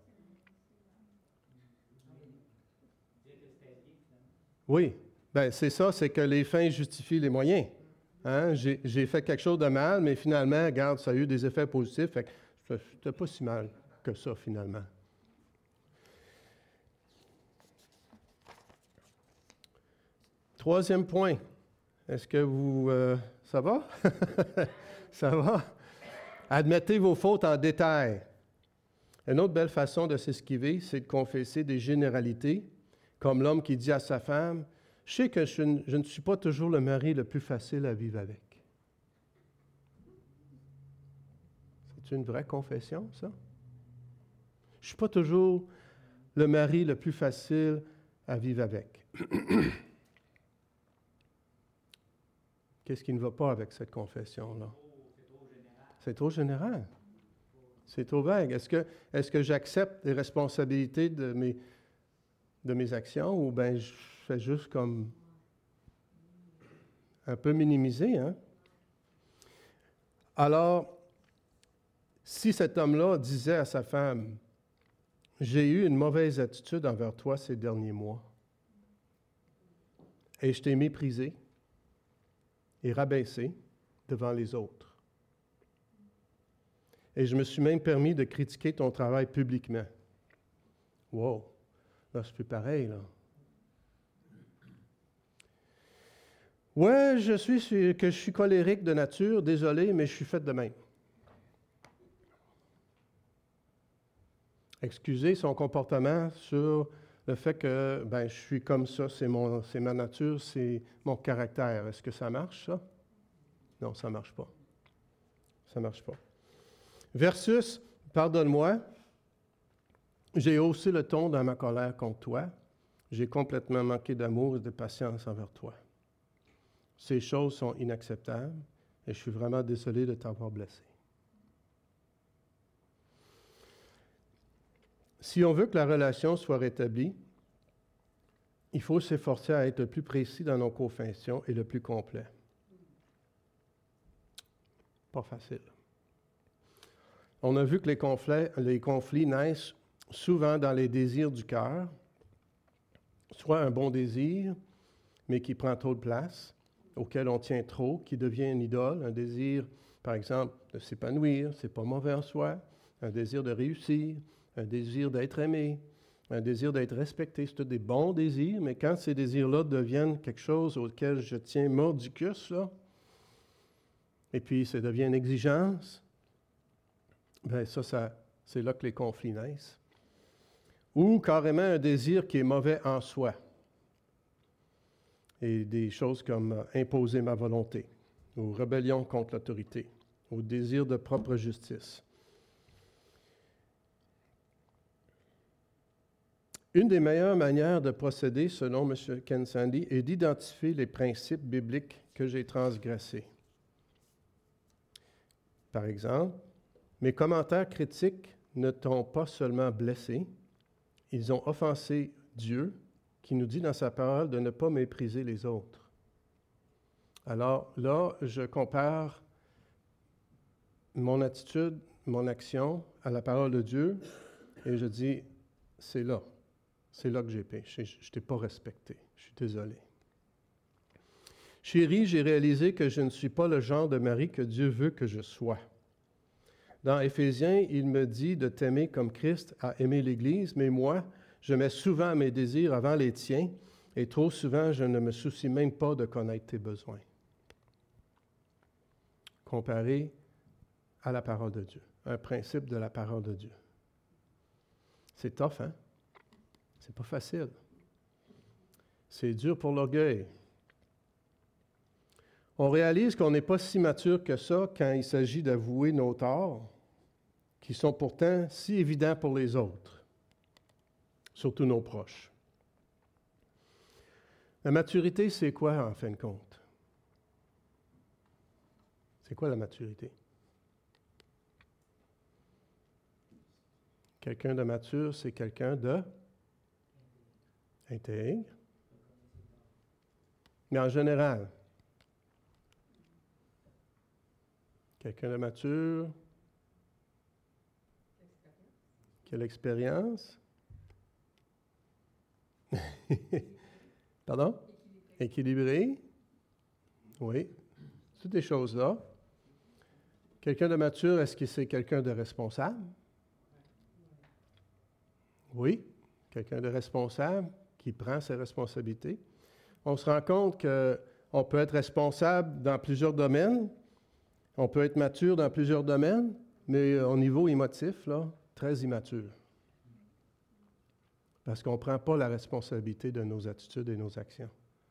S1: Oui, bien, c'est ça, c'est que les fins justifient les moyens. Hein? J'ai fait quelque chose de mal, mais finalement, regarde, ça a eu des effets positifs. Fait que c'était pas si mal que ça, finalement. Troisième point. Est-ce que vous... ça va? Ça va? Admettez vos fautes en détail. Une autre belle façon de s'esquiver, c'est de confesser des généralités, comme l'homme qui dit à sa femme, « Je sais que je ne suis pas toujours le mari le plus facile à vivre avec. » C'est une vraie confession, ça? Je ne suis pas toujours le mari le plus facile à vivre avec. Qu'est-ce qui ne va pas avec cette confession-là? C'est trop général. C'est trop vague. Est-ce que j'accepte les responsabilités de mes actions ou bien je fais juste comme un peu minimiser, hein? Alors, si cet homme-là disait à sa femme, « J'ai eu une mauvaise attitude envers toi ces derniers mois et je t'ai méprisé et rabaissé devant les autres. Et je me suis même permis de critiquer ton travail publiquement. » Wow! Là, c'est plus pareil, là. Ouais, je suis colérique de nature, désolé, mais je suis fait de même. Excuser son comportement sur le fait que je suis comme ça, c'est ma nature, c'est mon caractère. Est-ce que ça marche, ça? Non, ça ne marche pas. Ça ne marche pas. Versus, pardonne-moi, j'ai haussé le ton dans ma colère contre toi. J'ai complètement manqué d'amour et de patience envers toi. Ces choses sont inacceptables et je suis vraiment désolé de t'avoir blessé. Si on veut que la relation soit rétablie, il faut s'efforcer à être le plus précis dans nos confessions et le plus complet. Pas facile. On a vu que les conflits naissent souvent dans les désirs du cœur, soit un bon désir, mais qui prend trop de place, auquel on tient trop, qui devient une idole, un désir, par exemple, de s'épanouir, c'est pas mauvais en soi, un désir de réussir, un désir d'être aimé, un désir d'être respecté, c'est tous des bons désirs, mais quand ces désirs-là deviennent quelque chose auquel je tiens mordicus, là, et puis ça devient une exigence, ça, c'est là que les conflits naissent. Ou carrément un désir qui est mauvais en soi. Et des choses comme imposer ma volonté, ou rébellion contre l'autorité, ou désir de propre justice. Une des meilleures manières de procéder, selon M. Ken Sande, est d'identifier les principes bibliques que j'ai transgressés. Par exemple, mes commentaires critiques ne t'ont pas seulement blessé, ils ont offensé Dieu, qui nous dit dans sa parole de ne pas mépriser les autres. Alors là, je compare mon attitude, mon action à la parole de Dieu, et je dis, c'est là que j'ai péché, je ne t'ai pas respecté, je suis désolé. Chérie, j'ai réalisé que je ne suis pas le genre de mari que Dieu veut que je sois. Dans Éphésiens, il me dit de t'aimer comme Christ a aimé l'Église, mais moi, je mets souvent mes désirs avant les tiens, et trop souvent, je ne me soucie même pas de connaître tes besoins. Comparé à la parole de Dieu, un principe de la parole de Dieu. C'est tough, hein? C'est pas facile. C'est dur pour l'orgueil. On réalise qu'on n'est pas si mature que ça quand il s'agit d'avouer nos torts, qui sont pourtant si évidents pour les autres, surtout nos proches. La maturité, c'est quoi en fin de compte? C'est quoi la maturité? Quelqu'un de mature, c'est quelqu'un de intègre. Mais en général, quelqu'un de mature, quelle expérience? Pardon? Équilibré. Oui. Toutes ces choses-là. Quelqu'un de mature, est-ce que c'est quelqu'un de responsable? Oui. Quelqu'un de responsable qui prend ses responsabilités. On se rend compte qu'on peut être responsable dans plusieurs domaines. On peut être mature dans plusieurs domaines, mais au niveau émotif, là, très immature. Parce qu'on ne prend pas la responsabilité de nos attitudes et nos actions.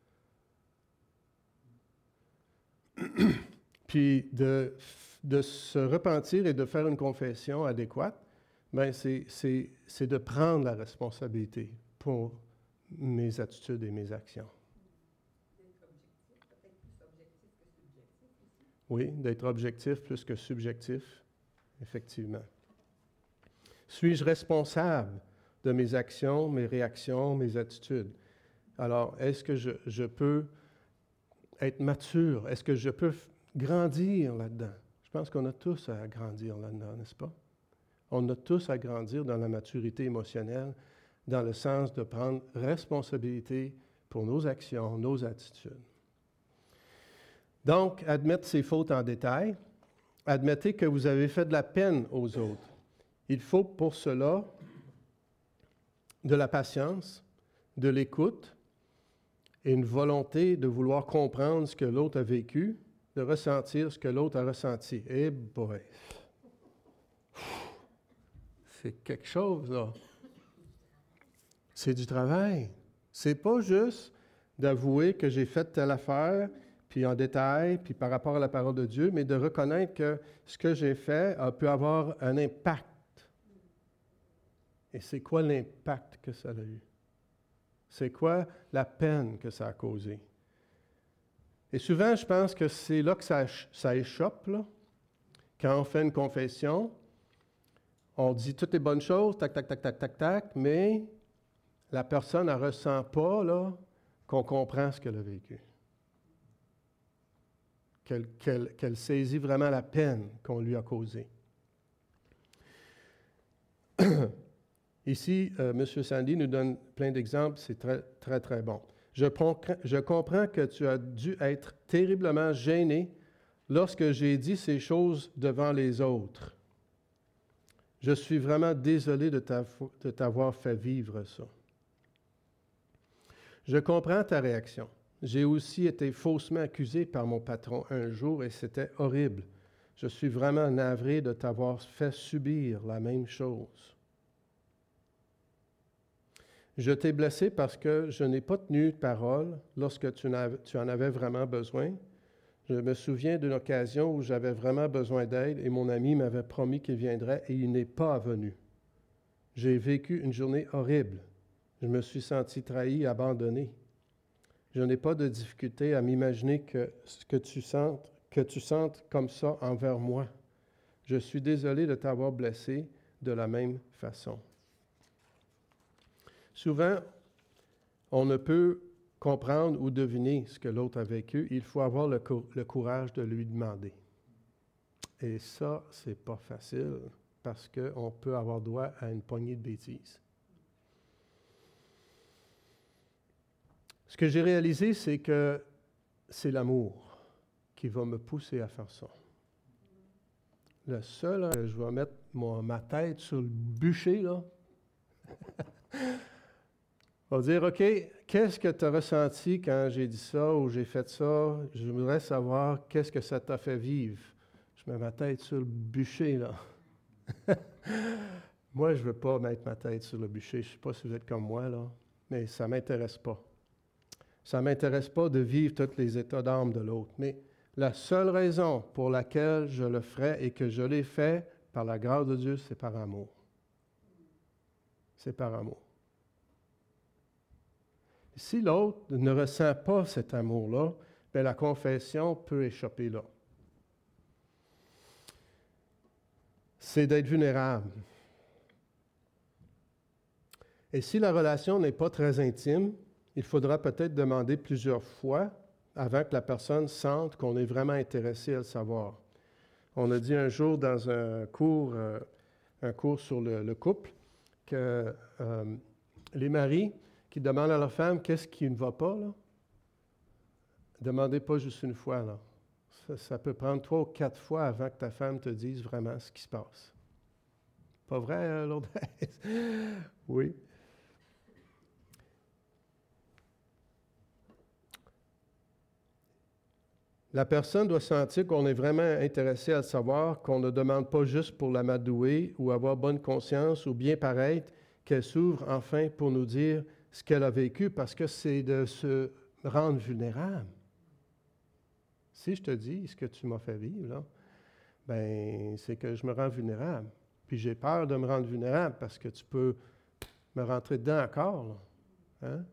S1: Puis de se repentir et de faire une confession adéquate, c'est de prendre la responsabilité pour mes attitudes et mes actions.
S5: D'être objectif, peut-être plus objectif que subjectif aussi.
S1: Oui, d'être objectif plus que subjectif, effectivement. Suis-je responsable de mes actions, mes réactions, mes attitudes? Alors, est-ce que je peux être mature? Est-ce que je peux grandir là-dedans? Je pense qu'on a tous à grandir là-dedans, n'est-ce pas? On a tous à grandir dans la maturité émotionnelle, dans le sens de prendre responsabilité pour nos actions, nos attitudes. Donc, admettre ses fautes en détail. Admettez que vous avez fait de la peine aux autres. Il faut pour cela de la patience, de l'écoute et une volonté de vouloir comprendre ce que l'autre a vécu, de ressentir ce que l'autre a ressenti. Eh boy! C'est quelque chose, là. C'est du travail. C'est pas juste d'avouer que j'ai fait telle affaire, puis en détail, puis par rapport à la parole de Dieu, mais de reconnaître que ce que j'ai fait peut avoir un impact. Et c'est quoi l'impact que ça a eu? C'est quoi la peine que ça a causé? Et souvent, je pense que c'est là que ça échoppe, là. Quand on fait une confession, on dit toutes les bonnes choses, tac, tac, tac, tac, tac, tac, mais la personne ne ressent pas là, qu'on comprend ce qu'elle a vécu. Qu'elle saisit vraiment la peine qu'on lui a causée. Ici, M. Sandy nous donne plein d'exemples, c'est très, très, très bon. Je comprends que tu as dû être terriblement gêné lorsque j'ai dit ces choses devant les autres. Je suis vraiment désolé de t'avoir fait vivre ça. Je comprends ta réaction. J'ai aussi été faussement accusé par mon patron un jour et c'était horrible. Je suis vraiment navré de t'avoir fait subir la même chose. Je t'ai blessé parce que je n'ai pas tenu de parole lorsque tu en avais vraiment besoin. Je me souviens d'une occasion où j'avais vraiment besoin d'aide et mon ami m'avait promis qu'il viendrait et il n'est pas venu. J'ai vécu une journée horrible. Je me suis senti trahi, abandonné. Je n'ai pas de difficulté à m'imaginer que tu sentes comme ça envers moi. Je suis désolé de t'avoir blessé de la même façon. Souvent, on ne peut comprendre ou deviner ce que l'autre a vécu. Il faut avoir le courage de lui demander. Et ça, c'est pas facile parce qu'on peut avoir droit à une poignée de bêtises. Ce que j'ai réalisé, c'est que c'est l'amour qui va me pousser à faire ça. Le seul, je vais mettre ma tête sur le bûcher, là. On va dire, OK, qu'est-ce que tu as ressenti quand j'ai dit ça ou j'ai fait ça? Je voudrais savoir qu'est-ce que ça t'a fait vivre. Je mets ma tête sur le bûcher, là. Moi, je ne veux pas mettre ma tête sur le bûcher. Je ne sais pas si vous êtes comme moi, là, mais ça ne m'intéresse pas. Ça ne m'intéresse pas de vivre tous les états d'âme de l'autre. Mais la seule raison pour laquelle je le ferai et que je l'ai fait, par la grâce de Dieu, c'est par amour. C'est par amour. Si l'autre ne ressent pas cet amour-là, bien la confession peut échapper là. C'est d'être vulnérable. Et si la relation n'est pas très intime, il faudra peut-être demander plusieurs fois avant que la personne sente qu'on est vraiment intéressé à le savoir. On a dit un jour dans un cours sur le couple que les maris qui demandent à leur femme qu'est-ce qui ne va pas, là, demandez pas juste une fois, là. Ça peut prendre 3 ou 4 fois avant que ta femme te dise vraiment ce qui se passe. Pas vrai, Lourdes? Oui. La personne doit sentir qu'on est vraiment intéressé à le savoir, qu'on ne demande pas juste pour l'amadouer ou avoir bonne conscience ou bien paraître, qu'elle s'ouvre enfin pour nous dire ce qu'elle a vécu, parce que c'est de se rendre vulnérable. Si je te dis ce que tu m'as fait vivre, là, ben, c'est que je me rends vulnérable. Puis j'ai peur de me rendre vulnérable parce que tu peux me rentrer dedans encore, là. Hein?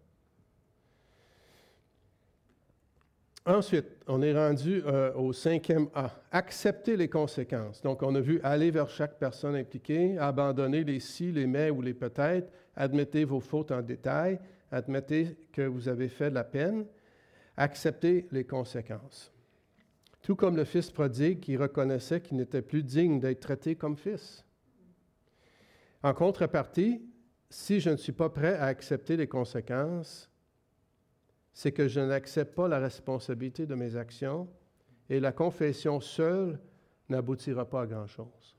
S1: Ensuite, on est rendu au 5e A, accepter les conséquences. Donc, on a vu aller vers chaque personne impliquée, abandonner les si, les mais ou les peut-être, admettez vos fautes en détail, admettez que vous avez fait de la peine, accepter les conséquences. Tout comme le fils prodigue qui reconnaissait qu'il n'était plus digne d'être traité comme fils. En contrepartie, si je ne suis pas prêt à accepter les conséquences, c'est que je n'accepte pas la responsabilité de mes actions et la confession seule n'aboutira pas à grand-chose.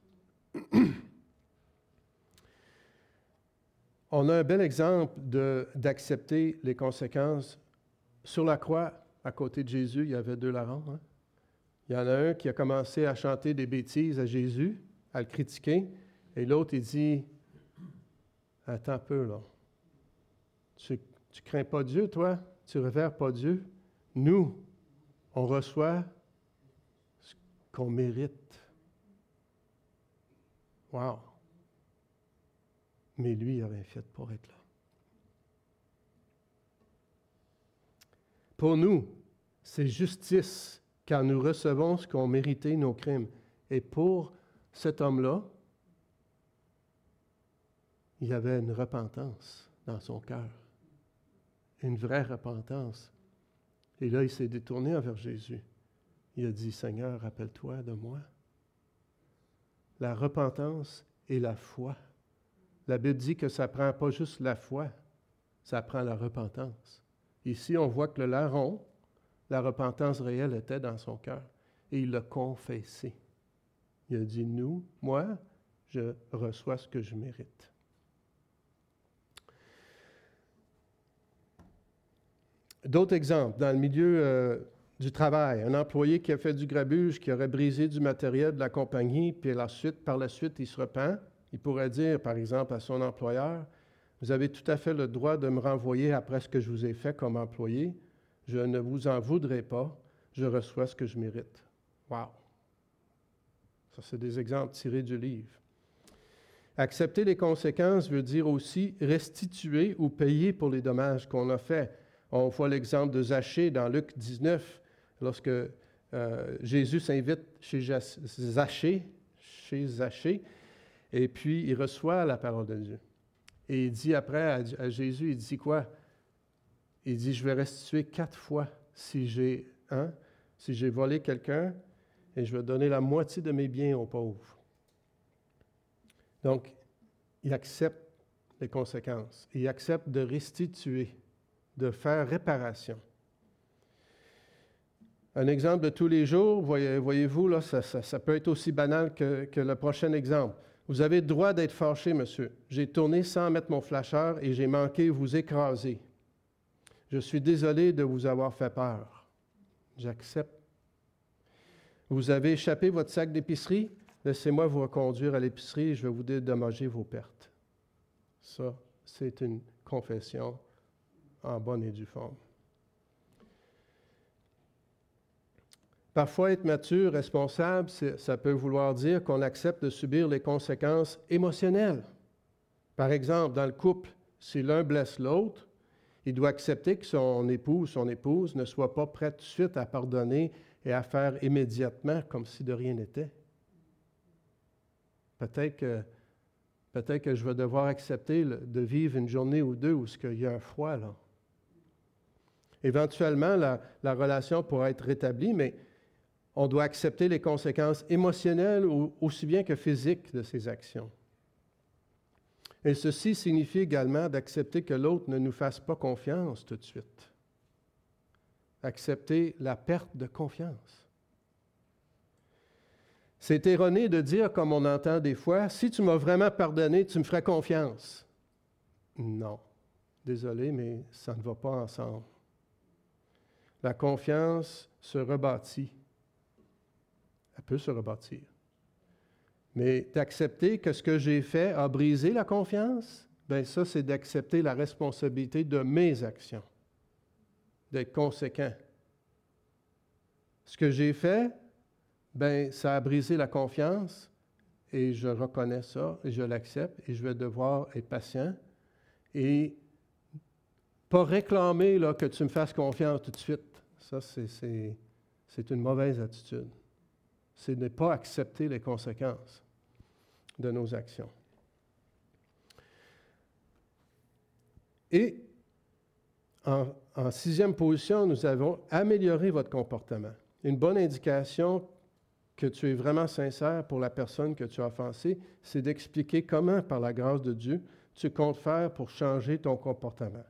S1: On a un bel exemple d'accepter les conséquences sur la croix, à côté de Jésus, il y avait 2 larrons. Hein? Il y en a un qui a commencé à chanter des bêtises à Jésus, à le critiquer, et l'autre, il dit, « Attends un peu, là. Tu crains pas Dieu, toi? Tu révères pas Dieu? Nous, on reçoit ce qu'on mérite. » Wow! Mais lui, il a rien fait pour être là. Pour nous, c'est justice, car nous recevons ce qu'ont mérité nos crimes. Et pour cet homme-là, il y avait une repentance dans son cœur, une vraie repentance. Et là, il s'est détourné envers Jésus. Il a dit, « Seigneur, rappelle-toi de moi. » La repentance et la foi. La Bible dit que ça ne prend pas juste la foi, ça prend la repentance. Ici, on voit que le larron, la repentance réelle était dans son cœur. Et il l'a confessé. Il a dit, moi, je reçois ce que je mérite. D'autres exemples, dans le milieu du travail, un employé qui a fait du grabuge, qui aurait brisé du matériel de la compagnie, puis par la suite, il se repent. Il pourrait dire, par exemple, à son employeur, « Vous avez tout à fait le droit de me renvoyer après ce que je vous ai fait comme employé. Je ne vous en voudrai pas. Je reçois ce que je mérite. » Wow! Ça, c'est des exemples tirés du livre. Accepter les conséquences veut dire aussi restituer ou payer pour les dommages qu'on a faits. On voit l'exemple de Zachée dans Luc 19, lorsque Jésus s'invite chez Zachée, et puis il reçoit la parole de Dieu. Et il dit après à Jésus, il dit quoi? Il dit, je vais restituer 4 fois si j'ai volé quelqu'un, et je vais donner la moitié de mes biens aux pauvres. Donc, il accepte les conséquences. Il accepte de restituer, de faire réparation. Un exemple de tous les jours, voyez-vous, là, ça peut être aussi banal que le prochain exemple. Vous avez le droit d'être fâché, monsieur. J'ai tourné sans mettre mon flasheur et j'ai manqué vous écraser. Je suis désolé de vous avoir fait peur. J'accepte. Vous avez échappé votre sac d'épicerie? Laissez-moi vous reconduire à l'épicerie et je vais vous dédommager vos pertes. Ça, c'est une confession en bonne et due forme. Parfois, être mature, responsable, ça peut vouloir dire qu'on accepte de subir les conséquences émotionnelles. Par exemple, dans le couple, si l'un blesse l'autre, il doit accepter que son époux ou son épouse ne soit pas prêt tout de suite à pardonner et à faire immédiatement comme si de rien n'était. Peut-être que je vais devoir accepter de vivre une journée ou deux où il y a un froid, là. Éventuellement, la relation pourra être rétablie, mais on doit accepter les conséquences émotionnelles aussi bien que physiques de ces actions. Et ceci signifie également d'accepter que l'autre ne nous fasse pas confiance tout de suite. Accepter la perte de confiance. C'est erroné de dire, comme on entend des fois, « Si tu m'as vraiment pardonné, tu me ferais confiance. » Non. Désolé, mais ça ne va pas ensemble. La confiance se rebâtit. Elle peut se rebâtir. Mais d'accepter que ce que j'ai fait a brisé la confiance, bien ça, c'est d'accepter la responsabilité de mes actions, d'être conséquent. Ce que j'ai fait, bien, ça a brisé la confiance et je reconnais ça et je l'accepte et je vais devoir être patient et pas réclamer là, que tu me fasses confiance tout de suite. Ça, c'est une mauvaise attitude. C'est de ne pas accepter les conséquences de nos actions. Et en 6e position, nous avons amélioré votre comportement. Une bonne indication que tu es vraiment sincère pour la personne que tu as offensée, c'est d'expliquer comment, par la grâce de Dieu, tu comptes faire pour changer ton comportement.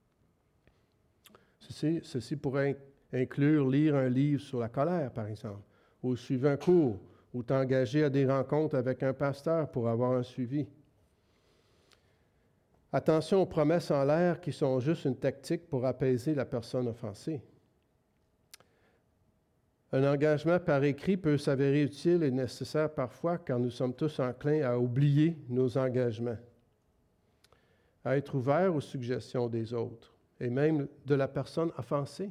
S1: Ceci pourrait inclure lire un livre sur la colère, par exemple, ou suivre un cours, ou t'engager à des rencontres avec un pasteur pour avoir un suivi. Attention aux promesses en l'air qui sont juste une tactique pour apaiser la personne offensée. Un engagement par écrit peut s'avérer utile et nécessaire parfois car nous sommes tous enclins à oublier nos engagements, à être ouverts aux suggestions des autres et même de la personne offensée.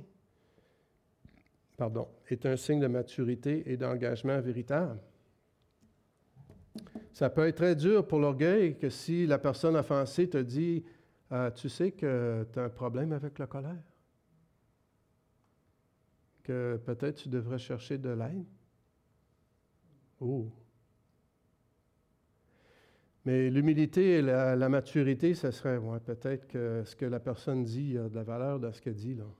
S1: Est un signe de maturité et d'engagement véritable. Ça peut être très dur pour l'orgueil que si la personne offensée te dit « Tu sais que tu as un problème avec la colère? Que peut-être tu devrais chercher de l'aide? » Oh! Mais l'humilité et la maturité, ce serait peut-être que ce que la personne dit, il y a de la valeur dans ce qu'elle dit, là.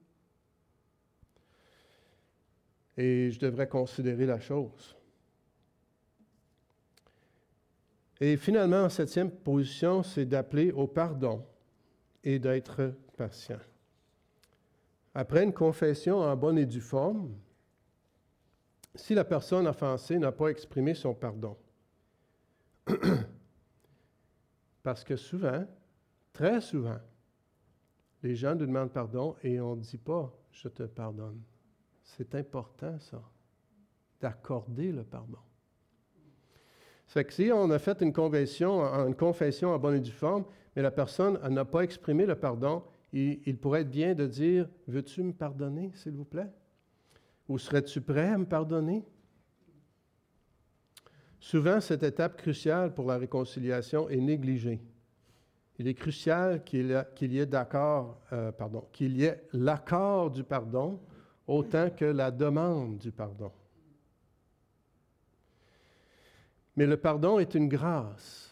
S1: Et je devrais considérer la chose. Et finalement, en 7e position, c'est d'appeler au pardon et d'être patient. Après une confession en bonne et due forme, si la personne offensée n'a pas exprimé son pardon, parce que souvent, très souvent, les gens nous demandent pardon et on ne dit pas « je te pardonne ». C'est important, ça, d'accorder le pardon. C'est que si on a fait une confession en bonne et due forme, mais la personne n'a pas exprimé le pardon, il pourrait être bien de dire « Veux-tu me pardonner, s'il vous plaît? » Ou « Serais-tu prêt à me pardonner? » Souvent, cette étape cruciale pour la réconciliation est négligée. Il est crucial qu'il y ait l'accord du pardon autant que la demande du pardon. Mais le pardon est une grâce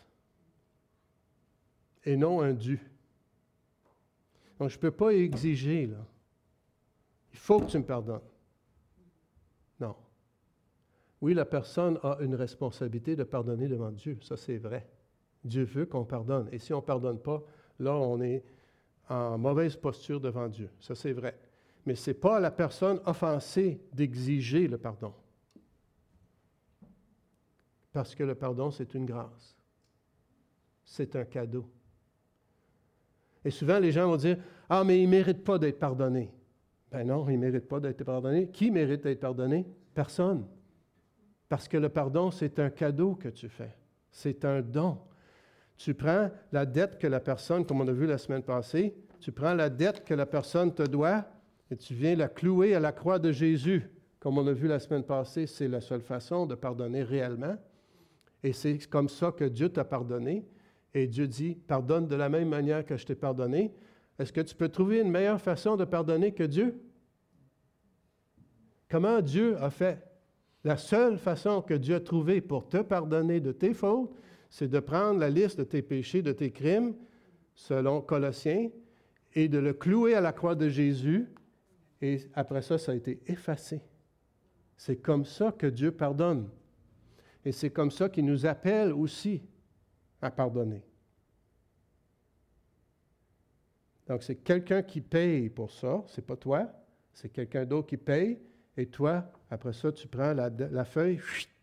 S1: et non un dû. Donc, je ne peux pas exiger, là. Il faut que tu me pardonnes. Non. Oui, la personne a une responsabilité de pardonner devant Dieu. Ça, c'est vrai. Dieu veut qu'on pardonne. Et si on ne pardonne pas, là, on est en mauvaise posture devant Dieu. Ça, c'est vrai. Mais ce n'est pas à la personne offensée d'exiger le pardon. Parce que le pardon, c'est une grâce. C'est un cadeau. Et souvent, les gens vont dire « Ah, mais il ne mérite pas d'être pardonné. » Ben non, il ne mérite pas d'être pardonné. Qui mérite d'être pardonné? Personne. Parce que le pardon, c'est un cadeau que tu fais. C'est un don. Tu prends la dette que la personne, comme on a vu la semaine passée, tu prends la dette que la personne te doit et tu viens la clouer à la croix de Jésus. Comme on a vu la semaine passée, c'est la seule façon de pardonner réellement. Et c'est comme ça que Dieu t'a pardonné. Et Dieu dit, pardonne de la même manière que je t'ai pardonné. Est-ce que tu peux trouver une meilleure façon de pardonner que Dieu? Comment Dieu a fait? La seule façon que Dieu a trouvée pour te pardonner de tes fautes, c'est de prendre la liste de tes péchés, de tes crimes, selon Colossiens, et de le clouer à la croix de Jésus. Et après ça, ça a été effacé. C'est comme ça que Dieu pardonne. Et c'est comme ça qu'il nous appelle aussi à pardonner. Donc, c'est quelqu'un qui paye pour ça. C'est pas toi. C'est quelqu'un d'autre qui paye. Et toi, après ça, tu prends la feuille.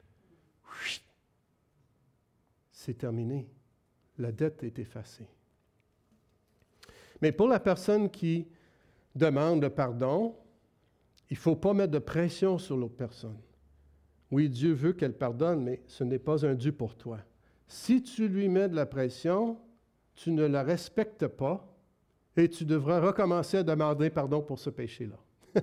S1: C'est terminé. La dette est effacée. Mais pour la personne qui demande le pardon, il ne faut pas mettre de pression sur l'autre personne. Oui, Dieu veut qu'elle pardonne, mais ce n'est pas un dû pour toi. Si tu lui mets de la pression, tu ne la respectes pas et tu devras recommencer à demander pardon pour ce péché-là.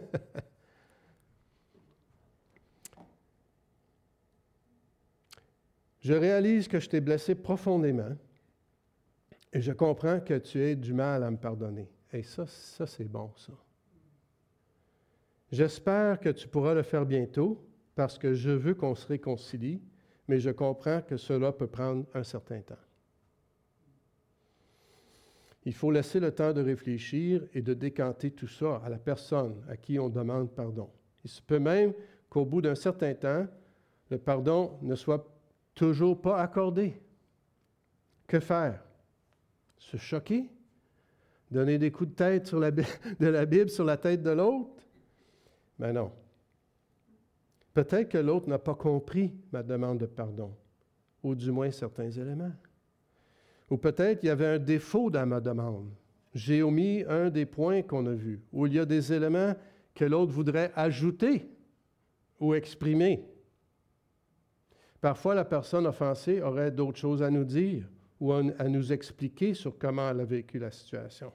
S1: Je réalise que je t'ai blessé profondément et je comprends que tu aies du mal à me pardonner. Et ça c'est bon, ça. J'espère que tu pourras le faire bientôt parce que je veux qu'on se réconcilie, mais je comprends que cela peut prendre un certain temps. Il faut laisser le temps de réfléchir et de décanter tout ça à la personne à qui on demande pardon. Il se peut même qu'au bout d'un certain temps, le pardon ne soit toujours pas accordé. Que faire? Se choquer? Donner des coups de tête de la Bible sur la tête de l'autre? Ben non. Peut-être que l'autre n'a pas compris ma demande de pardon, ou du moins certains éléments. Ou peut-être il y avait un défaut dans ma demande. J'ai omis un des points qu'on a vus, ou il y a des éléments que l'autre voudrait ajouter ou exprimer. Parfois, la personne offensée aurait d'autres choses à nous dire ou à nous expliquer sur comment elle a vécu la situation.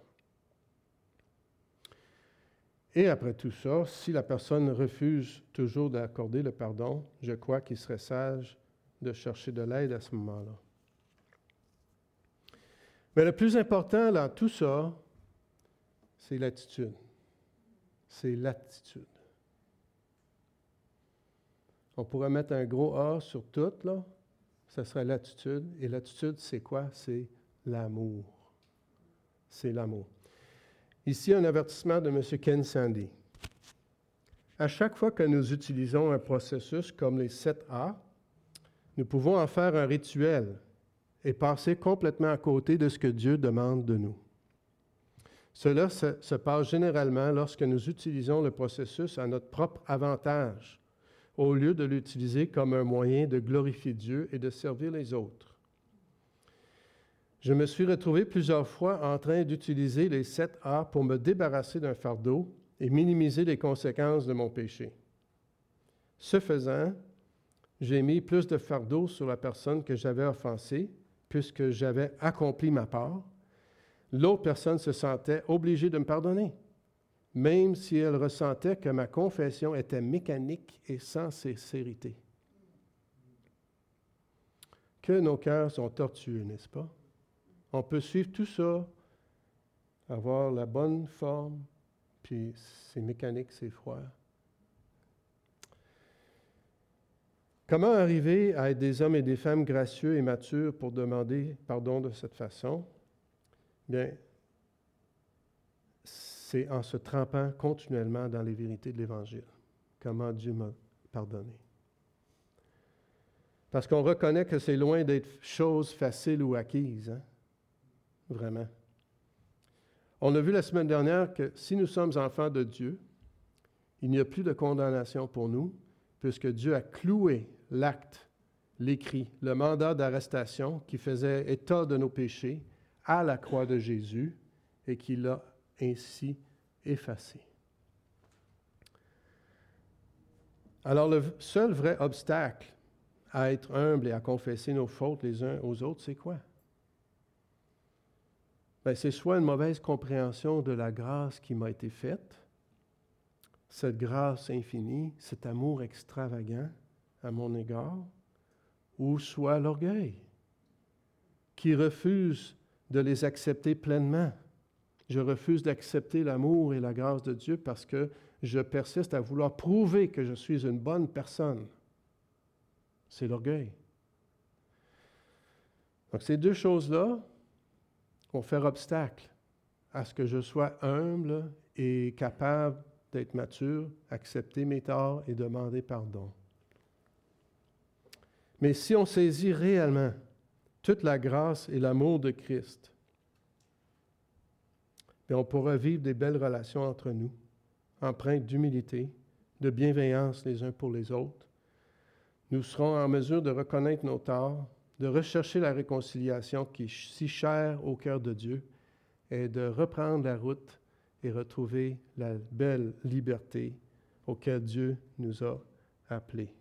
S1: Et après tout ça, si la personne refuse toujours d'accorder le pardon, je crois qu'il serait sage de chercher de l'aide à ce moment-là. Mais le plus important dans tout ça, c'est l'attitude. C'est l'attitude. On pourrait mettre un gros A sur tout, là. Ça serait l'attitude. Et l'attitude, c'est quoi? C'est l'amour. C'est l'amour. Ici, un avertissement de M. Ken Sande. À chaque fois que nous utilisons un processus comme les 7A, nous pouvons en faire un rituel et passer complètement à côté de ce que Dieu demande de nous. Cela se passe généralement lorsque nous utilisons le processus à notre propre avantage, au lieu de l'utiliser comme un moyen de glorifier Dieu et de servir les autres. Je me suis retrouvé plusieurs fois en train d'utiliser les 7A pour me débarrasser d'un fardeau et minimiser les conséquences de mon péché. Ce faisant, j'ai mis plus de fardeau sur la personne que j'avais offensée, puisque j'avais accompli ma part. L'autre personne se sentait obligée de me pardonner, même si elle ressentait que ma confession était mécanique et sans sincérité. Que nos cœurs sont tortueux, n'est-ce pas? On peut suivre tout ça, avoir la bonne forme, puis c'est mécanique, c'est froid. Comment arriver à être des hommes et des femmes gracieux et matures pour demander pardon de cette façon? Bien, c'est en se trempant continuellement dans les vérités de l'Évangile. Comment Dieu m'a pardonné. Parce qu'on reconnaît que c'est loin d'être chose facile ou acquise, hein? Vraiment. On a vu la semaine dernière que si nous sommes enfants de Dieu, il n'y a plus de condamnation pour nous, puisque Dieu a cloué l'acte, l'écrit, le mandat d'arrestation qui faisait état de nos péchés à la croix de Jésus et qui l'a ainsi effacé. Alors, le seul vrai obstacle à être humble et à confesser nos fautes les uns aux autres, c'est quoi? Bien, c'est soit une mauvaise compréhension de la grâce qui m'a été faite, cette grâce infinie, cet amour extravagant à mon égard, ou soit l'orgueil, qui refuse de les accepter pleinement. Je refuse d'accepter l'amour et la grâce de Dieu parce que je persiste à vouloir prouver que je suis une bonne personne. C'est l'orgueil. Donc, ces deux choses-là vont faire obstacle à ce que je sois humble et capable d'être mature, accepter mes torts et demander pardon. Mais si on saisit réellement toute la grâce et l'amour de Christ, bien, on pourra vivre des belles relations entre nous, empreintes d'humilité, de bienveillance les uns pour les autres. Nous serons en mesure de reconnaître nos torts, de rechercher la réconciliation qui est si chère au cœur de Dieu et de reprendre la route et retrouver la belle liberté auquel Dieu nous a appelés.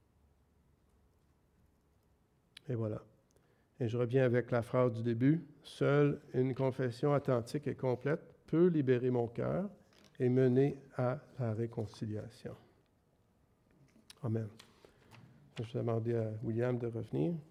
S1: Et voilà. Et je reviens avec la phrase du début. Seule une confession authentique et complète peut libérer mon cœur et mener à la réconciliation. Amen. Je vais demander à William de revenir.